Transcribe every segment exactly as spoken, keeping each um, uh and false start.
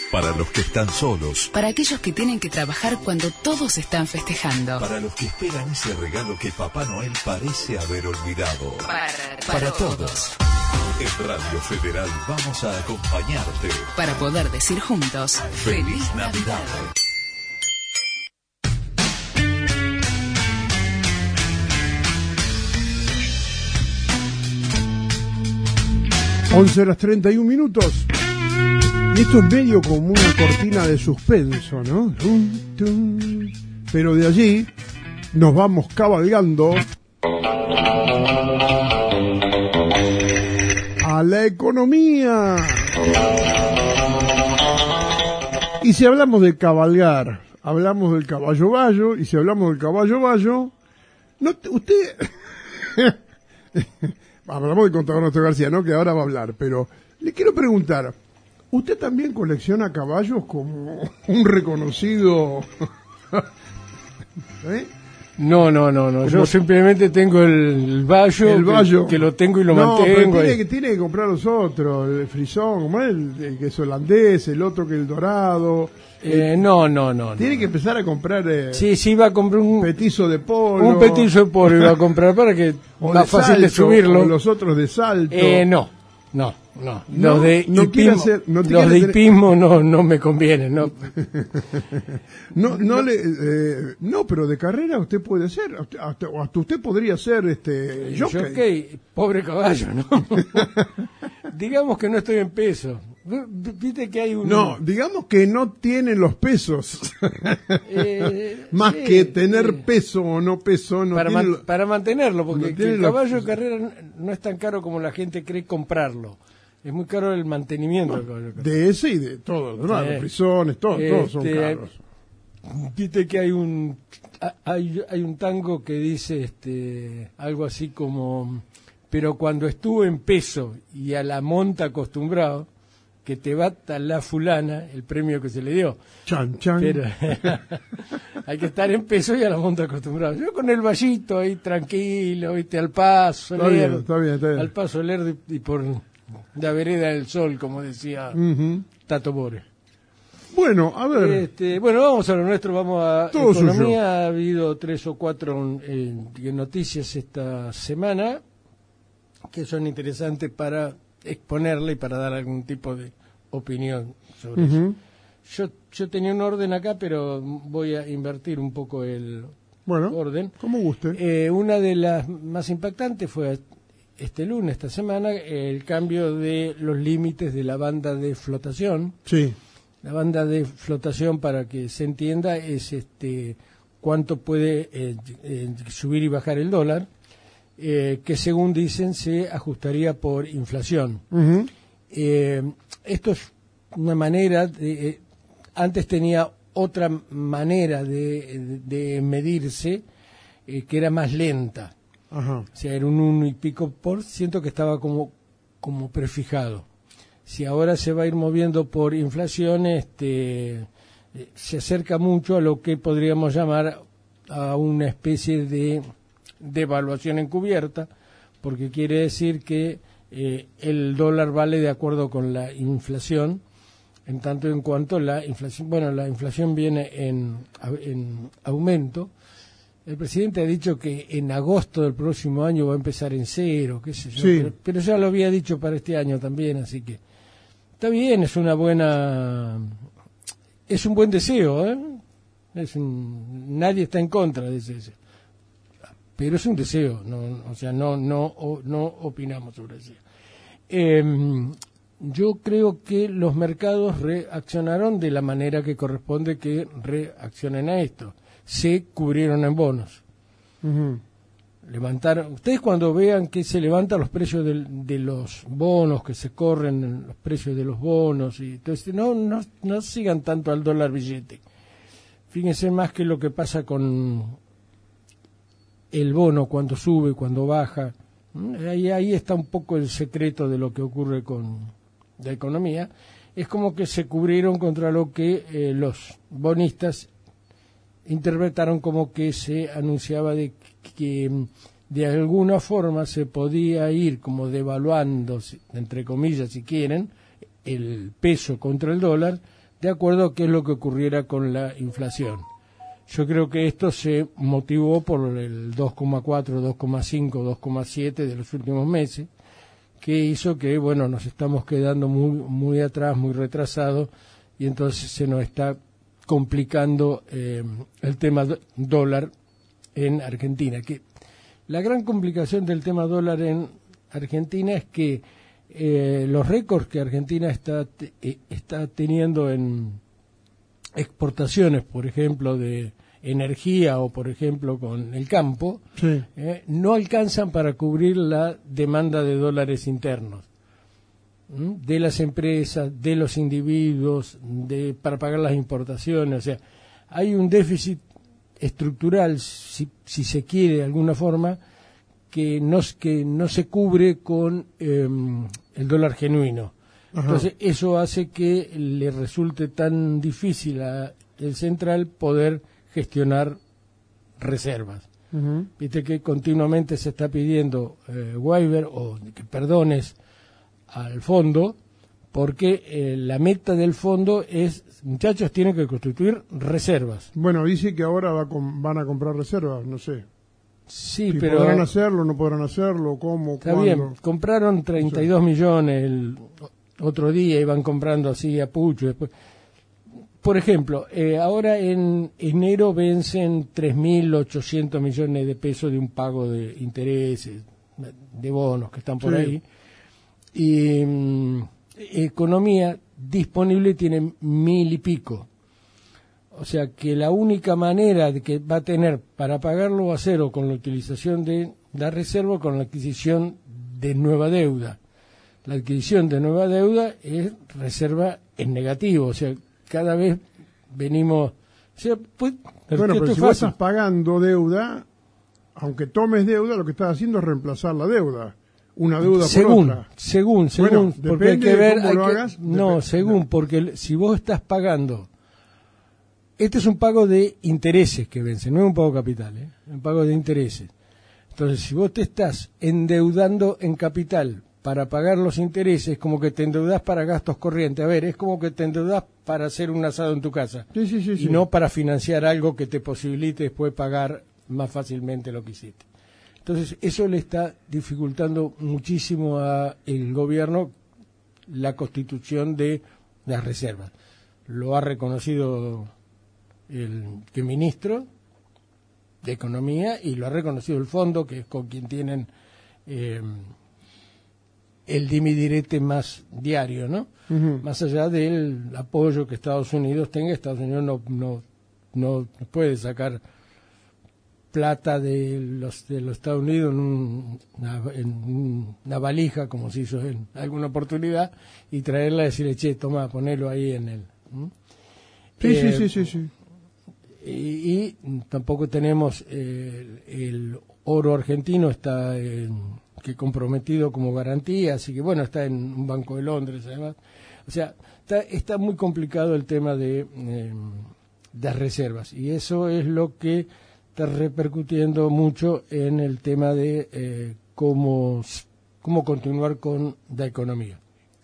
Para los que están solos. Para aquellos que tienen que trabajar cuando todos están festejando. Para los que esperan ese regalo que Papá Noel parece haber olvidado. Para, para, para todos. En Radio Federal vamos a acompañarte. Para poder decir juntos: ¡Feliz, Feliz Navidad! once horas treinta y un minutos. Y esto es medio como una cortina de suspenso, ¿no? Pero de allí nos vamos cabalgando a la economía. Y si hablamos de cabalgar, hablamos del caballo bayo, y si hablamos del caballo bayo, no, usted... hablamos del contador Néstor García, ¿no? Que ahora va a hablar, pero le quiero preguntar, ¿usted también colecciona caballos como un reconocido? ¿Eh? No, no, no, no. Yo simplemente tengo el bayo, el bayo. Que, que lo tengo y lo no, mantengo. Pero tiene, que, tiene que comprar los otros, el frisón, como el, el que es holandés, el otro que el dorado. Eh, el, no, no, no. Tiene no. que empezar a comprar. Eh, sí, sí, iba a comprar un petizo de polo. Un petizo de polo iba a comprar para que más fácil salto, de subirlo. O los otros de salto. Eh, no, no. No, no, los de no hipismo, hacer, no los de hipismo no, no me convienen, no. no, no, le, eh, no, pero de carrera usted puede ser, hasta, hasta usted podría ser este jockey. jockey, pobre caballo, ¿no? Digamos que no estoy en peso. Viste que hay un... No, digamos que no tiene los pesos. eh, Más sí, que tener sí. peso o no peso. No para, tiene man, lo... para mantenerlo, porque no el caballo los... de carrera no es tan caro como la gente cree comprarlo. Es muy caro el mantenimiento del caballo de carrera. De ese y de todos, ¿no? Eh, los frisones, todos, este, todos son caros. Viste que hay un hay, hay un tango que dice este algo así como: pero cuando estuvo en peso y a la monta acostumbrado, que te bata la fulana, el premio que se le dio. Chan, chan. Pero hay que estar en peso y a la monta acostumbrado. Yo con el vallito ahí tranquilo, viste, al paso, está leer, bien, está bien, está bien. al paso leer y por la vereda del sol, como decía uh-huh. Tato Bore. Bueno, a ver. Este, bueno, vamos a lo nuestro, vamos a Todo economía. Suyo. Ha habido tres o cuatro eh, noticias esta semana que son interesantes para exponerle y para dar algún tipo de opinión sobre uh-huh. eso. Yo, yo tenía un orden acá, pero voy a invertir un poco el bueno, orden. Como guste. Eh, una de las más impactantes fue este lunes, esta semana, el cambio de los límites de la banda de flotación. Sí. La banda de flotación, para que se entienda, es este cuánto puede eh, eh, subir y bajar el dólar, eh, que según dicen se ajustaría por inflación. Uh-huh. Eh, esto es una manera de... Eh, antes tenía otra manera de, de, de medirse, eh, que era más lenta. Ajá. O sea, era un uno y pico por ciento que estaba como, como prefijado. Si ahora se va a ir moviendo por inflación, este, eh, se acerca mucho a lo que podríamos llamar a una especie de devaluación encubierta, porque quiere decir que eh, el dólar vale de acuerdo con la inflación, en tanto en cuanto la inflación, bueno, la inflación viene en, en aumento. El presidente ha dicho que en agosto del próximo año va a empezar en cero, qué sé yo, sí. pero, pero ya lo había dicho para este año también, así que está bien, es una buena, es un buen deseo, ¿eh? Es un, nadie está en contra de ese deseo, pero es un deseo, no, o sea, no, no, no opinamos sobre eso. Eh, yo creo que los mercados reaccionaron de la manera que corresponde que reaccionen a esto. Se cubrieron en bonos. Uh-huh. Levantaron. Ustedes cuando vean que se levantan los precios de, de los bonos, que se corren los precios de los bonos, y entonces no, no, no sigan tanto al dólar billete. Fíjense más que lo que pasa con el bono, cuando sube, cuando baja. Ahí, ahí está un poco el secreto de lo que ocurre con la economía. Es como que se cubrieron contra lo que eh, los bonistas interpretaron como que se anunciaba de que de alguna forma se podía ir como devaluando, entre comillas si quieren, el peso contra el dólar de acuerdo a qué es lo que ocurriera con la inflación. Yo creo que esto se motivó por el dos coma cuatro, dos coma cinco, dos coma siete de los últimos meses, que hizo que, bueno, nos estamos quedando muy muy atrás, muy retrasados, y entonces se nos está complicando eh, el tema do- dólar en Argentina. Que la gran complicación del tema dólar en Argentina es que eh, los récords que Argentina está te- eh, está teniendo en exportaciones, por ejemplo, de energía o, por ejemplo, con el campo, Sí. eh, no alcanzan para cubrir la demanda de dólares internos, ¿m? de las empresas, de los individuos, de para pagar las importaciones. O sea, hay un déficit estructural, si, si se quiere de alguna forma, que no, que no se cubre con eh, el dólar genuino. Ajá. Entonces, eso hace que le resulte tan difícil a el central poder gestionar reservas. Ujú. Viste que continuamente se está pidiendo eh, waiver o que perdones al fondo, porque eh, la meta del fondo es, muchachos, tienen que constituir reservas. Bueno, dice que ahora va con- van a comprar reservas, no sé. Sí, Si pero podrán hacerlo, no podrán hacerlo, cómo, está cuándo. bien, compraron treinta y dos millones el otro día, iban comprando así a pucho. Después, por ejemplo, eh, ahora en enero vencen tres mil ochocientos millones de pesos de un pago de intereses, de bonos que están por Sí. ahí. Y mm, economía disponible tiene mil y pico. O sea que la única manera de que va a tener para pagarlo va a ser o con la utilización de la reserva o con la adquisición de nueva deuda. La adquisición de nueva deuda es reserva en negativo, o sea, cada vez venimos... O sea, pues, Bueno, esto pero es si vos fácil. estás pagando deuda, aunque tomes deuda, lo que estás haciendo es reemplazar la deuda. Una deuda según, por otra. según, según, Bueno, porque hay depende que de ver... cómo hay lo que- hagas, no, dep- según, dep- porque el- si vos estás pagando... Este es un pago de intereses que vence, no es un pago capital, ¿eh? Es un pago de intereses. Entonces, si vos te estás endeudando en capital para pagar los intereses, como que te endeudás para gastos corrientes. A ver, es como que te endeudás para hacer un asado en tu casa. Sí, sí, sí, y sí. no para financiar algo que te posibilite después pagar más fácilmente lo que hiciste. Entonces, eso le está dificultando muchísimo al gobierno la constitución de las reservas. Lo ha reconocido el, el ministro de Economía y lo ha reconocido el fondo, que es con quien tienen eh, el dimidirete más diario, ¿no? Ujú. Más allá del apoyo que Estados Unidos tenga, Estados Unidos no, no, no puede sacar plata de los de los Estados Unidos en, un- una, en una valija, como se hizo en alguna oportunidad, y traerla y decirle, che, toma, ponelo ahí en el... ¿m? Sí, Eh, sí, sí, sí, sí. Y, y tampoco tenemos eh, el oro argentino, está en- que comprometido como garantía, así que bueno, está en un banco de Londres además. O sea, está, está muy complicado el tema de eh, las reservas, y eso es lo que está repercutiendo mucho en el tema de eh, cómo, cómo continuar con la economía.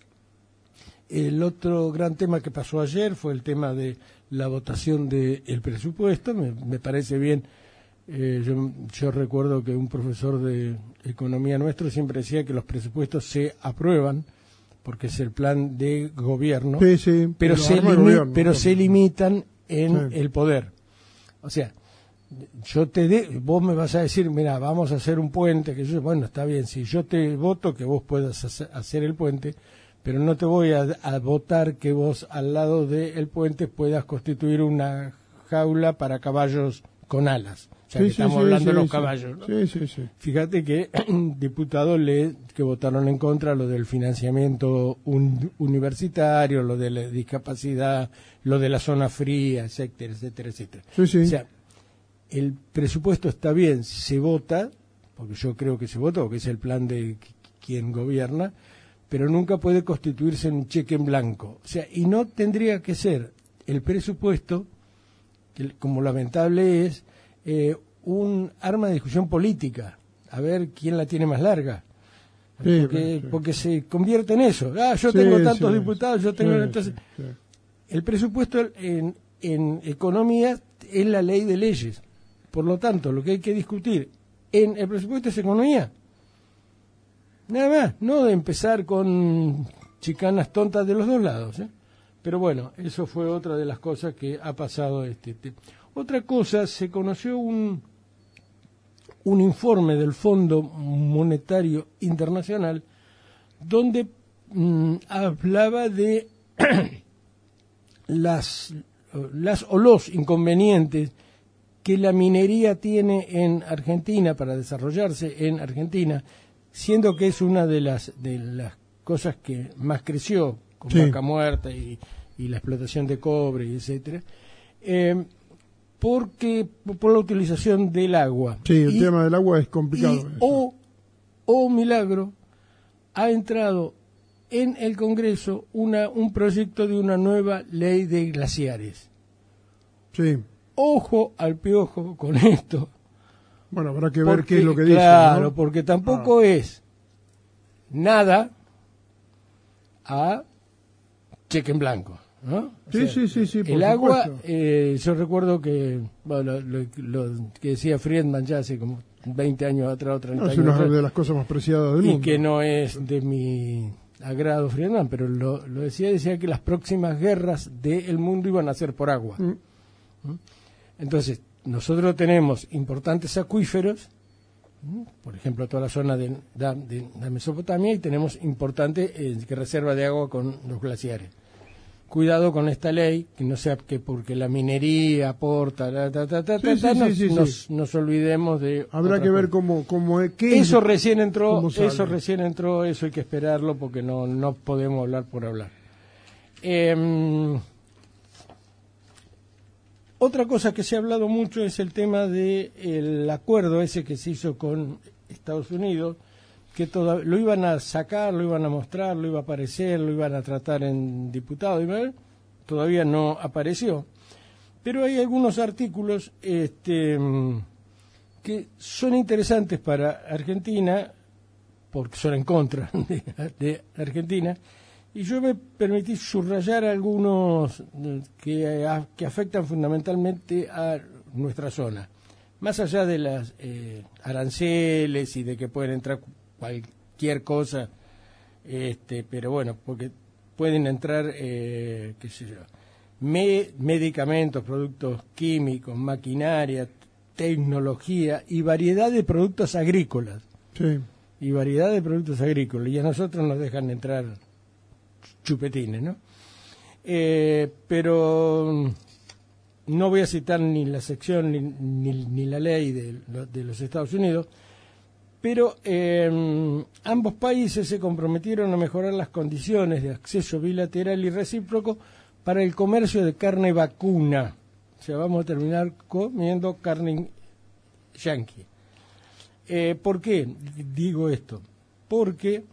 El otro gran tema que pasó ayer fue el tema de la votación del presupuesto. Me, me parece bien. Eh, yo, yo recuerdo que un profesor de economía nuestro siempre decía que los presupuestos se aprueban porque es el plan de gobierno, Sí, sí, pero, lo se, arma el limi- gobierno, pero ¿no? se limitan en Sí. el poder. O sea, yo te de, vos me vas a decir, mira, vamos a hacer un puente, que yo, bueno, está bien, si yo te voto que vos puedas hacer, hacer el puente, pero no te voy a, a votar que vos al lado del puente puedas constituir una jaula para caballos con alas. O sea, Sí, que sí, estamos sí, hablando sí, de los sí. caballos, ¿no? Sí, sí, sí. Fíjate que diputados le, que votaron en contra lo del financiamiento un- universitario, lo de la discapacidad, lo de la zona fría, etcétera, etcétera, etcétera. Sí, sí. O sea, el presupuesto está bien, se vota, porque yo creo que se vota, porque es el plan de qu- quien gobierna, pero nunca puede constituirse en un cheque en blanco. O sea, y no tendría que ser el presupuesto, que, como lamentable es, eh, un arma de discusión política, a ver quién la tiene más larga. Sí, porque, sí. porque se convierte en eso. Ah, yo Sí, tengo tantos sí, diputados, yo tengo... sí, entonces, sí, sí. el presupuesto en, en economía es la ley de leyes. Por lo tanto, lo que hay que discutir en el presupuesto es economía. Nada más, no de empezar con chicanas tontas de los dos lados, ¿eh? Pero bueno, eso fue otra de las cosas que ha pasado. Este, este. Otra cosa, se conoció un, un informe del Fondo Monetario Internacional donde mmm, hablaba de las, las o los inconvenientes que la minería tiene en Argentina para desarrollarse en Argentina, siendo que es una de las de las cosas que más creció, con sí. Vaca Muerta y, y la explotación de cobre, y etcétera, eh, porque por la utilización del agua. Sí, el y, tema del agua es complicado. Y, o, o milagro, ha entrado en el Congreso una un proyecto de una nueva ley de glaciares. Sí. Ojo al piojo con esto. Bueno, habrá que ver porque, qué es lo que dice. Claro, ¿no? porque tampoco ah. es nada a cheque en blanco, ¿no? Sí, o sea, sí, sí, sí. Por el agua, eh, yo recuerdo que, bueno, lo, lo que decía Friedman ya hace como veinte años atrás, treinta no, años es una atrás, de las cosas más preciadas del y mundo. Y que no es de mi agrado Friedman, pero lo, lo decía, decía que las próximas guerras del mundo iban a ser por agua. Mm. ¿Mm? Entonces, nosotros tenemos importantes acuíferos, por ejemplo, toda la zona de, de, de la Mesopotamia, y tenemos importante eh, reserva de agua con los glaciares. Cuidado con esta ley, que no sea que porque la minería aporta, ta, ta, ta, ta, sí, ta, sí, nos, sí, sí, nos, sí. nos olvidemos de... Habrá que ver cómo, cómo es... ¿qué eso es? recién entró, eso recién entró, eso hay que esperarlo porque no, no podemos hablar por hablar. Eh, Otra cosa que se ha hablado mucho es el tema del acuerdo ese que se hizo con Estados Unidos, que toda, lo iban a sacar, lo iban a mostrar, lo iba a aparecer, lo iban a tratar en diputados, todavía no apareció. Pero hay algunos artículos este, que son interesantes para Argentina, porque son en contra de, de Argentina, y yo me permití subrayar algunos que, que afectan fundamentalmente a nuestra zona. Más allá de las eh, aranceles y de que pueden entrar cualquier cosa, este, pero bueno, porque pueden entrar, eh, qué sé yo, me, medicamentos, productos químicos, maquinaria, tecnología y variedad de productos agrícolas. Sí. Y variedad de productos agrícolas. Y a nosotros nos dejan entrar chupetines, ¿no? Eh, pero no voy a citar ni la sección ni, ni, ni la ley de, de los Estados Unidos, pero eh, ambos países se comprometieron a mejorar las condiciones de acceso bilateral y recíproco para el comercio de carne vacuna. O sea, vamos a terminar comiendo carne yanqui. Eh, ¿Por qué digo esto? Porque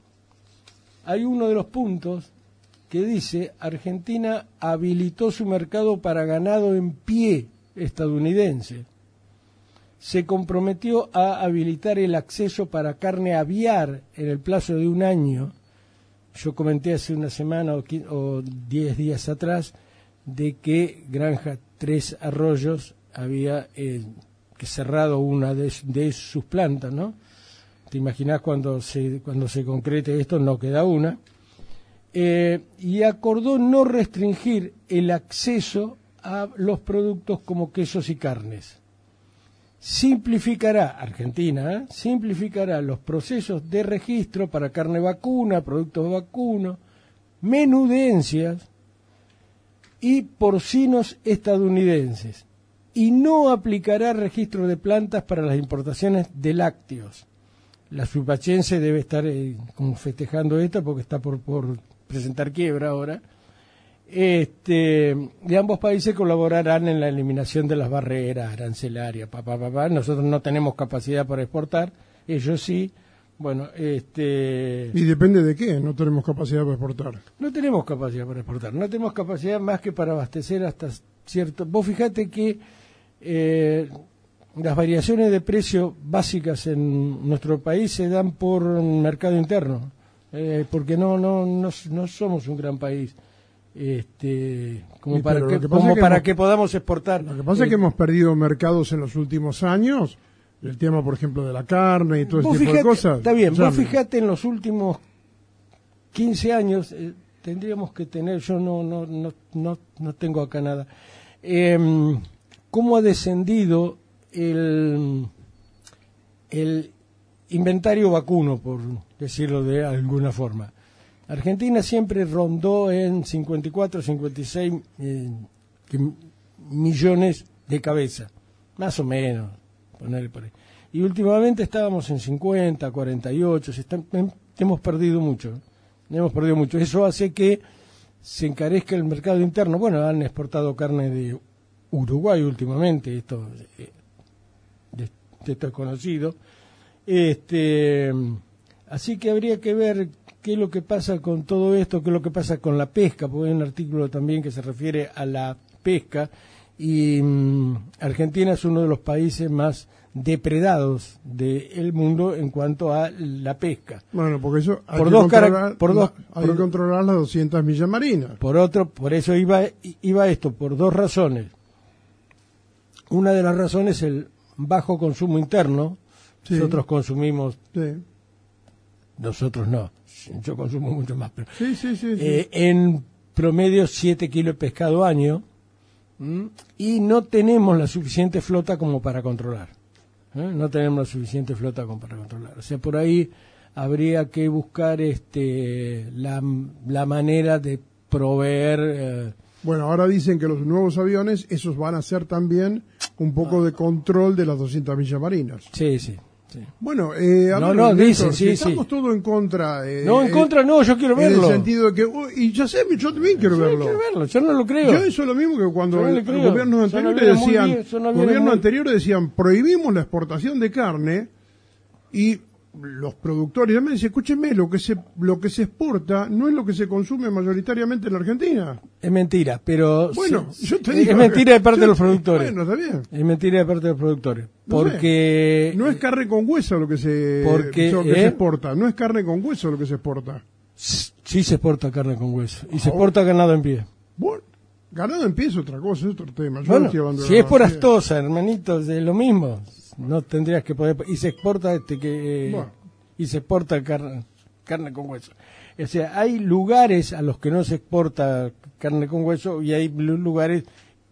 hay uno de los puntos que dice: Argentina habilitó su mercado para ganado en pie estadounidense. Se comprometió a habilitar el acceso para carne aviar en el plazo de un año. Yo comenté hace una semana o, o diez días atrás de que Granja Tres Arroyos había eh, que cerrado una de, de sus plantas, ¿no? Te imaginás cuando se, cuando se concrete esto, no queda una. Eh, y acordó no restringir el acceso a los productos como quesos y carnes. Simplificará, Argentina, ¿eh? simplificará los procesos de registro para carne vacuna, productos vacunos, menudencias y porcinos estadounidenses, y no aplicará registro de plantas para las importaciones de lácteos. La subachense debe estar eh, como festejando esto porque está por, por presentar quiebra ahora. Este, de ambos países colaborarán en la eliminación de las barreras arancelarias. Pa, pa, pa, pa. Nosotros no tenemos capacidad para exportar, ellos sí. Bueno, este. ¿Y depende de qué? No tenemos capacidad para exportar. No tenemos capacidad para exportar. No tenemos capacidad más que para abastecer hasta cierto. Vos fijate que eh, las variaciones de precio básicas en nuestro país se dan por mercado interno, eh, porque no, no, no, no somos un gran país. este, como Sí, para, pero que, lo que pasa como es que para hemos- que podamos exportar. Lo que pasa Eh, es que hemos perdido mercados en los últimos años, el tema, por ejemplo, de la carne y todo ese vos tipo fijate- de cosas. Está bien, ya vos me- fijate en los últimos quince años, eh, tendríamos que tener, yo no, no, no, no, no tengo acá nada, eh, cómo ha descendido el, el inventario vacuno, por decirlo de alguna forma. Argentina siempre rondó en cincuenta y cuatro, cincuenta y seis eh, que- millones de cabeza, más o menos, ponerle por ahí. Y últimamente estábamos en cincuenta, cuarenta y ocho, se están- hem- hemos perdido mucho, ¿eh? hemos perdido mucho. Eso hace que se encarezca el mercado interno. Bueno, han exportado carne de Uruguay últimamente, esto, eh, de- esto es conocido. Este, así que habría que ver qué es lo que pasa con todo esto, qué es lo que pasa con la pesca, porque hay un artículo también que se refiere a la pesca, y mm, Argentina es uno de los países más depredados del mundo en cuanto a la pesca. Bueno, porque eso hay, Por que, dos cara- controlar, por dos- la- hay por- que controlar las doscientas millas marinas. Por otro, por eso iba, iba esto, por dos razones. Una de las razones es el bajo consumo interno. Sí. Nosotros consumimos, Sí, nosotros no, yo consumo mucho más, pero sí, sí. sí, sí. eh, en promedio siete kilos de pescado año, ¿m? Y no tenemos la suficiente flota como para controlar. ¿eh? No tenemos la suficiente flota como para controlar. O sea, por ahí habría que buscar este la, la manera de proveer. Eh, Bueno, ahora dicen que los nuevos aviones, esos van a hacer también un poco de control de las doscientas millas marinas. sí, sí. sí. Bueno, eh, a No, ver, no, Néstor, dicen, si sí, estamos sí. todos en contra. eh, No, en eh, contra no, yo quiero En verlo. el sentido de que, oh, y ya sé, yo también quiero Yo verlo. quiero verlo, yo no lo creo. Yo eso es lo mismo que cuando Yo no le el- creo. los gobiernos Son anteriores aviones muy decían, bien, son aviones gobiernos muy- anteriores decían, prohibimos la exportación de carne, y los productores ya me dicen, escúcheme, lo que se lo que se exporta no es lo que se consume mayoritariamente en la Argentina. Es mentira, pero Bueno, sí, yo te es digo, mentira de parte yo de los te- productores. Bueno, está bien. Es mentira de parte de los productores, No sé. porque No es carne con hueso lo que se Porque, lo que ¿eh? se exporta, no es carne con hueso lo que se exporta. sí se exporta carne con hueso y se Ah, exporta ganado en pie. Bueno, ganado en pie es otra cosa, es otro tema. Yo no Bueno, estoy hablando de si es por ganado en pie. astosa, hermanitos, es lo mismo. No tendrías que poder y se exporta este que eh, Bueno. y se exporta carne carne con hueso. O sea, hay lugares a los que no se exporta carne con hueso y hay lu- lugares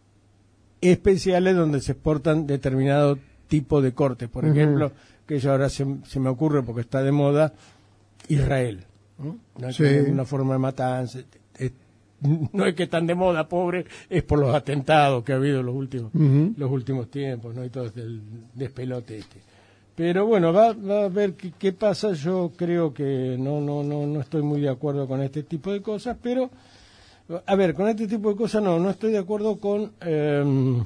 especiales donde se exportan determinado tipo de cortes. Por Ujú. ejemplo, que eso ahora se, se me ocurre porque está de moda, Israel. ¿no? No es Sí. que una forma de matanza. es- no es que están de moda, pobre, es por los atentados que ha habido los últimos Ujú. los últimos tiempos, ¿no? Y todo este, el despelote este. Pero bueno, va, va a ver qué, qué pasa. Yo creo que no, no, no, no estoy muy de acuerdo con este tipo de cosas, pero a ver, con este tipo de cosas no, no estoy de acuerdo con eh,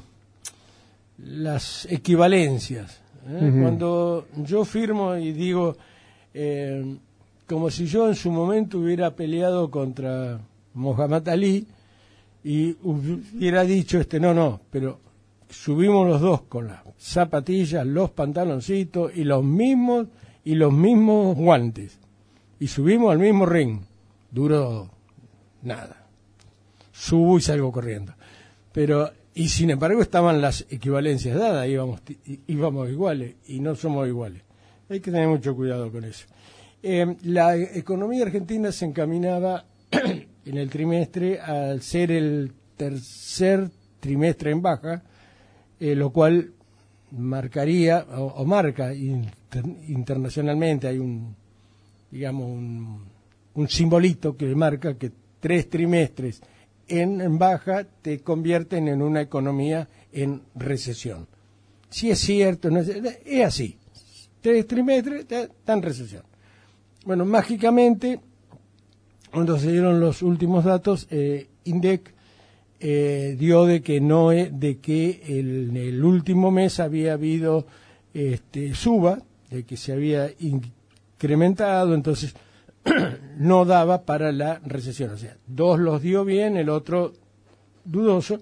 las equivalencias. ¿eh? Ujú. Cuando yo firmo y digo, eh, como si yo en su momento hubiera peleado contra Muhammad Ali y hubiera dicho, este no, no, pero subimos los dos con las zapatillas, los pantaloncitos y los mismos y los mismos guantes y subimos al mismo ring. Duró nada. Subo y salgo corriendo. Pero y sin embargo estaban las equivalencias dadas, íbamos í- íbamos iguales y no somos iguales. Hay que tener mucho cuidado con eso. Eh, la economía argentina se encaminaba en el trimestre al ser el tercer trimestre en baja, eh, lo cual marcaría o, o marca inter- internacionalmente, hay un digamos un, un simbolito que marca que tres trimestres en, en baja te convierten en una economía en recesión. Si es cierto, no es, es así. Tres trimestres está en recesión. Bueno, mágicamente, cuando se dieron los últimos datos, eh, INDEC eh, dio de que no es, de que el, en el último mes había habido este, suba, de que se había incrementado, entonces no daba para la recesión. O sea, dos los dio bien, el otro dudoso.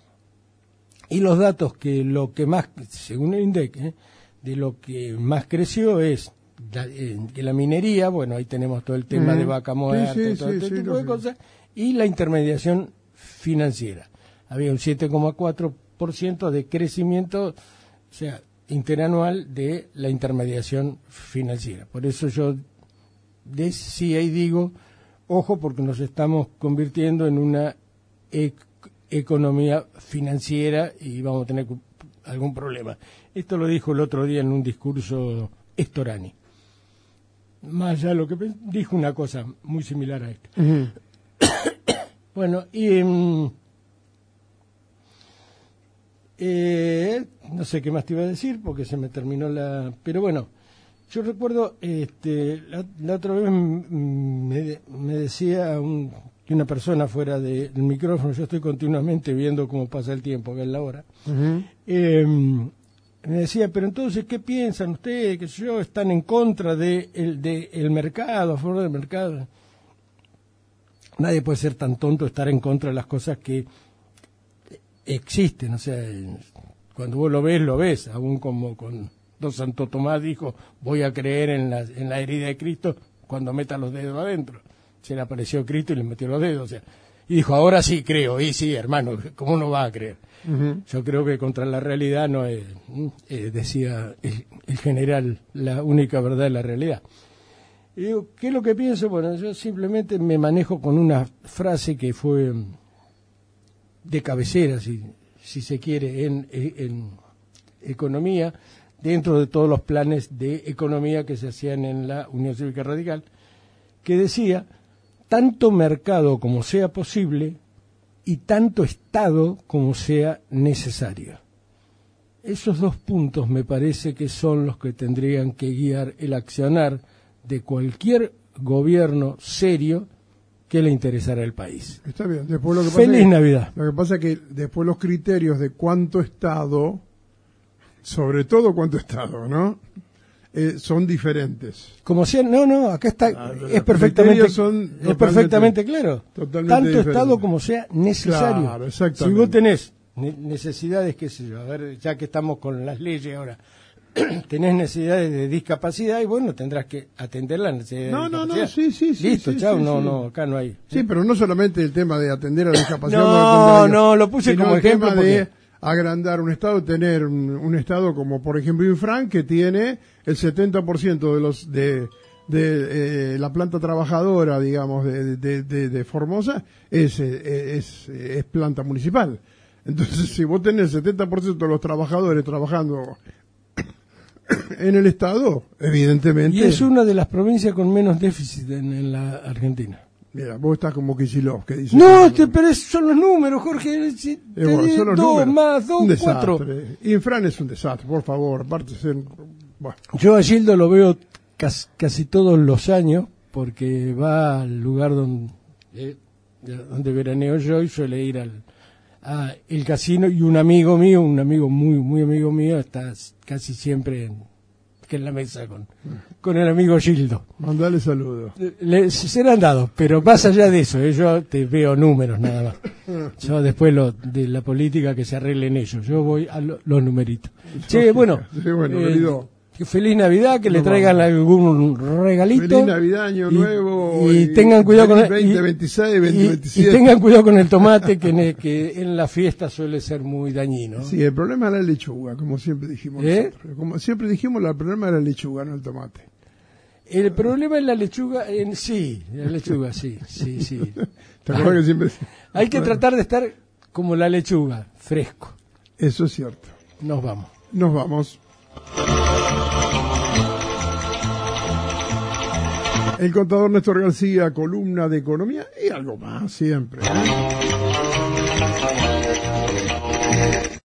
Y los datos que lo que más, según el INDEC, eh, de lo que más creció es la, eh, que la minería, bueno, ahí tenemos todo el tema Mm. de vaca muerta, Sí, sí, todo sí, este sí, tipo lo de que- cosas, y la intermediación financiera. Había un siete coma cuatro por ciento de crecimiento, o sea, interanual de la intermediación financiera. Por eso yo decía y digo, ojo, porque nos estamos convirtiendo en una e- economía financiera y vamos a tener algún problema. Esto lo dijo el otro día en un discurso Storani. Más allá de lo que dijo una cosa muy similar a esta. Uh-huh. Bueno, y um, eh, no sé qué más te iba a decir porque se me terminó la... Pero bueno, yo recuerdo, este, la, la otra vez me, me decía un, una persona fuera de, del micrófono, yo estoy continuamente viendo cómo pasa el tiempo, que es la hora, uh-huh. eh, me decía, pero entonces, ¿qué piensan ustedes? Que yo están en contra de el, de el mercado, a favor del mercado. Nadie puede ser tan tonto estar en contra de las cosas que existen, o sea, cuando vos lo ves, lo ves, aún como con don Santo Tomás dijo, voy a creer en la, en la herida de Cristo cuando meta los dedos adentro. Se le apareció Cristo y le metió los dedos, o sea, y dijo, ahora sí creo, y sí, hermano, ¿cómo no va a creer? Uh-huh. Yo creo que contra la realidad no es, eh, decía el, el general, la única verdad es la realidad. Y digo, ¿qué es lo que pienso? Bueno, yo simplemente me manejo con una frase que fue de cabecera, si, si se quiere, en, en, en economía, dentro de todos los planes de economía que se hacían en la Unión Cívica Radical, que decía, tanto mercado como sea posible y tanto Estado como sea necesario. Esos dos puntos me parece que son los que tendrían que guiar el accionar de cualquier gobierno serio que le interesara al país. Está bien. Después lo que Feliz pasa es, Navidad. Lo que pasa es que después los criterios de cuánto Estado, sobre todo cuánto Estado, ¿no? Eh, son diferentes. Como sea, no, no, acá está, ah, es perfectamente, son es perfectamente claro. Totalmente Tanto diferentes. Estado como sea necesario. Claro, exactamente. Si vos tenés necesidades, qué sé yo, a ver, ya que estamos con las leyes ahora, tenés necesidades de discapacidad y bueno, tendrás que atender las necesidades no, de no, discapacidad. No, sí, sí, sí. Listo, sí, chao, sí, no, sí. no, acá no hay. Sí, pero no solamente el tema de atender a la discapacidad. No, no, no, lo puse como el ejemplo. Tema porque... de agrandar un Estado, tener un, un Estado como, por ejemplo, Infran, que tiene el setenta por ciento de los de, de eh, la planta trabajadora, digamos, de, de, de, de Formosa, es, es, es planta municipal. Entonces, si vos tenés el setenta por ciento de los trabajadores trabajando en el Estado, evidentemente... Y es una de las provincias con menos déficit en, en la Argentina. Mira, vos estás como Kicillof, que dice... No, te, pero esos son los números, Jorge. Si eh, bueno, son los dos números. más dos, un cuatro. Infran es un desastre, por favor. Aparte de ser, bueno. Yo a Gildo lo veo casi, casi todos los años, porque va al lugar donde, eh, donde veraneo yo y suele ir al a el casino, y un amigo mío, un amigo muy muy amigo mío, está casi siempre en, que en la mesa con, con el amigo Gildo. Mandale saludos. Le, serán dados, pero más allá de eso, eh, yo te veo números nada más. Yo después lo, de la política que se arreglen ellos, yo voy a lo, los numeritos. Che, bueno, sí, bueno eh, feliz Navidad, que no le traigan vamos. algún regalito. Feliz Navidad, Año y, Nuevo. Y, y tengan cuidado con el, veinte veintiséis, veinte veintisiete. Y tengan cuidado con el tomate, que en, que en la fiesta suele ser muy dañino. Sí, el problema es la lechuga, como siempre dijimos ¿Eh? nosotros. Como siempre dijimos, el problema es la lechuga, no el tomate. El problema es la lechuga, en sí, la lechuga, sí, sí, sí. ¿Te acuerdas que siempre... Hay que tratar de estar como la lechuga, fresco. Eso es cierto. Nos vamos. Nos vamos. El contador Néstor García, columna de economía y algo más siempre, ¿eh?